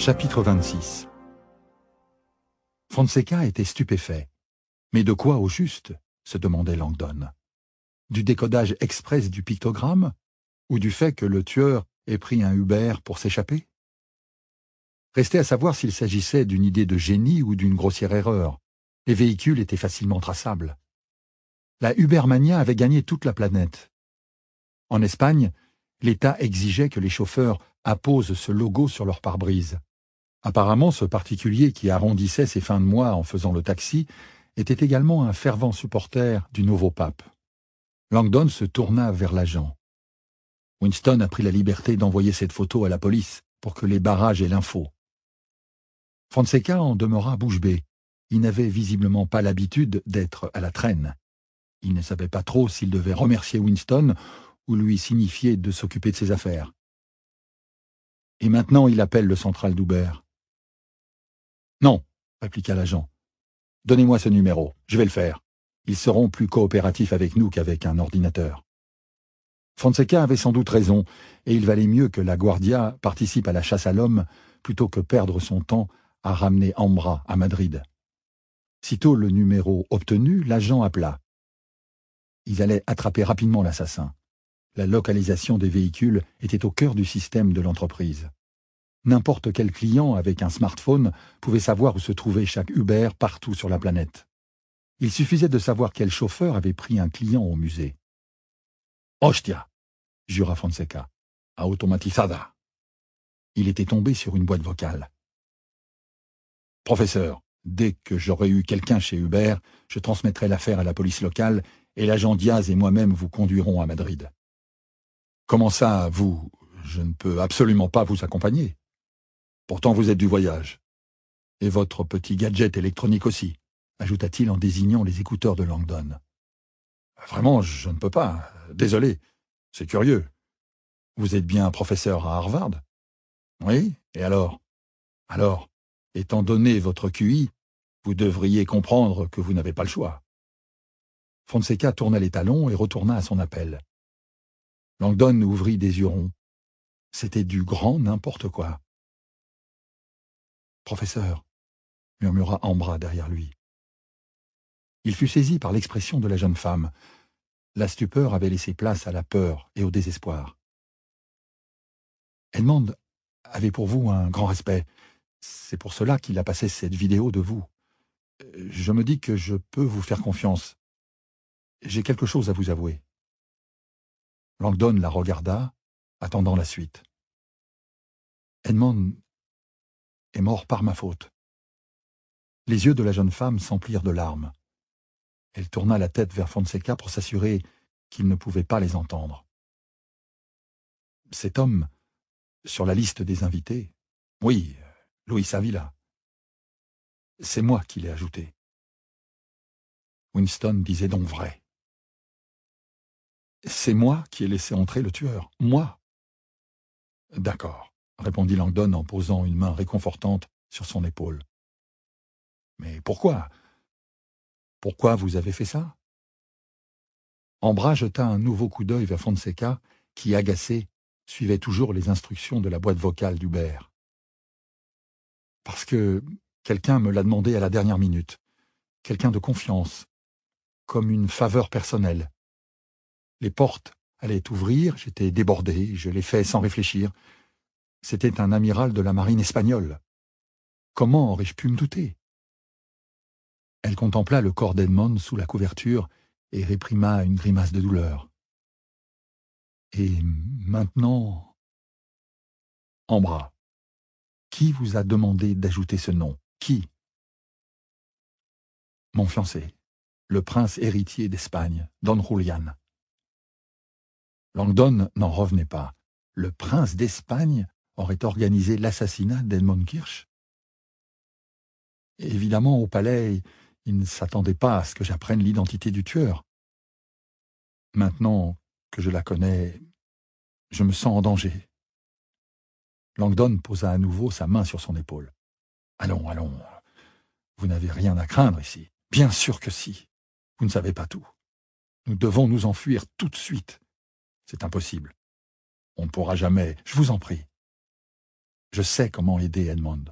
Chapitre 26. Fonseca était stupéfait. Mais de quoi au juste, se demandait Langdon. Du décodage express du pictogramme, ou du fait que le tueur ait pris un Uber pour s'échapper? Restait à savoir s'il s'agissait d'une idée de génie ou d'une grossière erreur. Les véhicules étaient facilement traçables. La Ubermania avait gagné toute la planète. En Espagne, l'État exigeait que les chauffeurs apposent ce logo sur leur pare-brise. Apparemment, ce particulier qui arrondissait ses fins de mois en faisant le taxi était également un fervent supporter du nouveau pape. Langdon se tourna vers l'agent. Winston a pris la liberté d'envoyer cette photo à la police pour que les barrages aient l'info. Fonseca en demeura bouche bée. Il n'avait visiblement pas l'habitude d'être à la traîne. Il ne savait pas trop s'il devait remercier Winston ou lui signifier de s'occuper de ses affaires. Et maintenant, il appelle le central d'Uber. Non, répliqua l'agent. Donnez-moi ce numéro, je vais le faire. Ils seront plus coopératifs avec nous qu'avec un ordinateur. Fonseca avait sans doute raison, et il valait mieux que la Guardia participe à la chasse à l'homme plutôt que perdre son temps à ramener Ambra à Madrid. Sitôt le numéro obtenu, l'agent appela. Ils allaient attraper rapidement l'assassin. La localisation des véhicules était au cœur du système de l'entreprise. N'importe quel client avec un smartphone pouvait savoir où se trouvait chaque Uber partout sur la planète. Il suffisait de savoir quel chauffeur avait pris un client au musée. « Hostia !» jura Fonseca. « Automatizada !» Il était tombé sur une boîte vocale. « Professeur, dès que j'aurai eu quelqu'un chez Uber, je transmettrai l'affaire à la police locale et l'agent Diaz et moi-même vous conduirons à Madrid. »« Comment ça, vous ? Je ne peux absolument pas vous accompagner. Pourtant vous êtes du voyage. Et votre petit gadget électronique aussi, ajouta-t-il en désignant les écouteurs de Langdon. Vraiment, je ne peux pas. Désolé. C'est curieux. Vous êtes bien professeur à Harvard? Oui, et alors? Alors, étant donné votre QI, vous devriez comprendre que vous n'avez pas le choix. Fonseca tourna les talons et retourna à son appel. Langdon ouvrit des yeux ronds. C'était du grand n'importe quoi. « Professeur », murmura Ambra derrière lui. Il fut saisi par l'expression de la jeune femme. La stupeur avait laissé place à la peur et au désespoir. « Edmond avait pour vous un grand respect. C'est pour cela qu'il a passé cette vidéo de vous. Je me dis que je peux vous faire confiance. J'ai quelque chose à vous avouer. » Langdon la regarda, attendant la suite. « Edmond est mort par ma faute. » Les yeux de la jeune femme s'emplirent de larmes. Elle tourna la tête vers Fonseca pour s'assurer qu'il ne pouvait pas les entendre. « Cet homme, sur la liste des invités, oui, Luis Avila. C'est moi qui l'ai ajouté. » Winston disait donc vrai. « C'est moi qui ai laissé entrer le tueur, moi. » « D'accord, » répondit Langdon en posant une main réconfortante sur son épaule. « Mais pourquoi? Pourquoi vous avez fait ça ?» Ambra jeta un nouveau coup d'œil vers Fonseca, qui, agacé, suivait toujours les instructions de la boîte vocale d'Uber. « Parce que quelqu'un me l'a demandé à la dernière minute. Quelqu'un de confiance, comme une faveur personnelle. Les portes allaient ouvrir, j'étais débordé, je l'ai fait sans réfléchir. C'était un amiral de la marine espagnole. Comment aurais-je pu me douter ?» Elle contempla le corps d'Edmond sous la couverture et réprima une grimace de douleur. « Et maintenant... » Ambra, qui vous a demandé d'ajouter ce nom? Qui? Mon fiancé, le prince héritier d'Espagne, Don Julian. Langdon n'en revenait pas. Le prince d'Espagne aurait organisé l'assassinat d'Edmond Kirsch? Évidemment, au palais, il ne s'attendait pas à ce que j'apprenne l'identité du tueur. Maintenant que je la connais, je me sens en danger. Langdon posa à nouveau sa main sur son épaule. « Allons, allons, vous n'avez rien à craindre ici. Bien sûr que si. Vous ne savez pas tout. Nous devons nous enfuir tout de suite. C'est impossible. On ne pourra jamais, je vous en prie. » Je sais comment aider Edmond.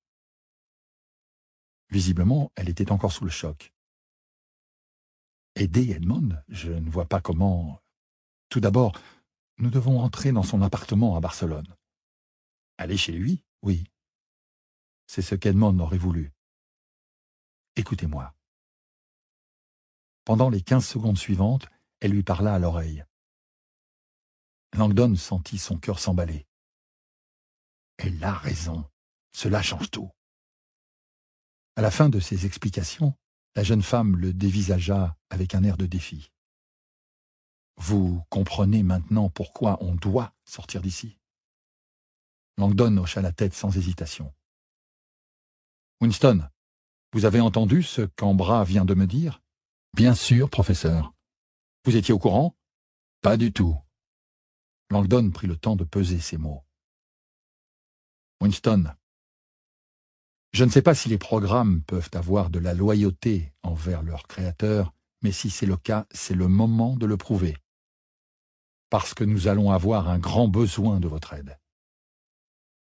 Visiblement, elle était encore sous le choc. Aider Edmond? Je ne vois pas comment. Tout d'abord, nous devons entrer dans son appartement à Barcelone. Aller chez lui? Oui. C'est ce qu'Edmond aurait voulu. Écoutez-moi. Pendant les 15 secondes suivantes, elle lui parla à l'oreille. Langdon sentit son cœur s'emballer. Elle a raison. Cela change tout. À la fin de ses explications, la jeune femme le dévisagea avec un air de défi. Vous comprenez maintenant pourquoi on doit sortir d'ici? Langdon hocha la tête sans hésitation. Winston, vous avez entendu ce qu'Ambra vient de me dire? Bien sûr, professeur. Vous étiez au courant? Pas du tout. Langdon prit le temps de peser ses mots. Winston, je ne sais pas si les programmes peuvent avoir de la loyauté envers leur créateur, mais si c'est le cas, c'est le moment de le prouver. Parce que nous allons avoir un grand besoin de votre aide.